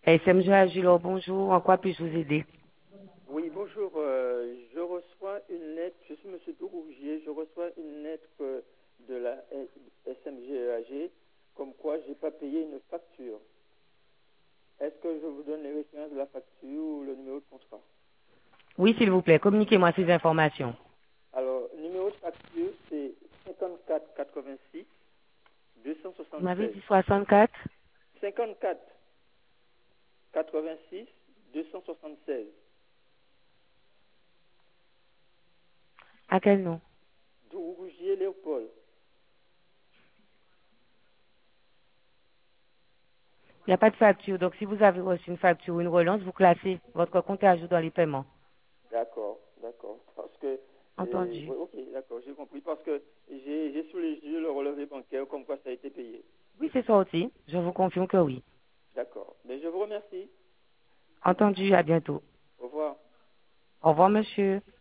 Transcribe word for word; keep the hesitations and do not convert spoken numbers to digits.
S M G Agilo, bonjour. En quoi puis-je vous aider? Oui, bonjour. euh, je reçois une lettre, je suis M. Dourougier, je reçois une lettre euh, de la S M G E A G comme quoi je n'ai pas payé une facture. Est-ce que je vous donne les références de la facture ou le numéro de contrat? Oui, s'il vous plaît, communiquez-moi ces informations. Alors, numéro de facture, c'est cinquante-quatre quatre-vingt-six Vous m'avez deux cent soixante-seize. dit soixante-quatre. cinquante-quatre quatre-vingt-six deux cent soixante-seize. À quel nom? Dourougier Léopold. Il n'y a pas de facture. Donc, si vous avez reçu une facture ou une relance, vous classez votre compte et ajoute dans les paiements. D'accord, d'accord. Parce que, euh, Entendu. ouais, ok, d'accord, j'ai compris. Parce que j'ai j'ai sous les yeux le relevé bancaire comme quoi ça a été payé. Oui, c'est sorti. Je vous confirme que oui. D'accord. Mais je vous remercie. Entendu. À bientôt. Au revoir. Au revoir, monsieur.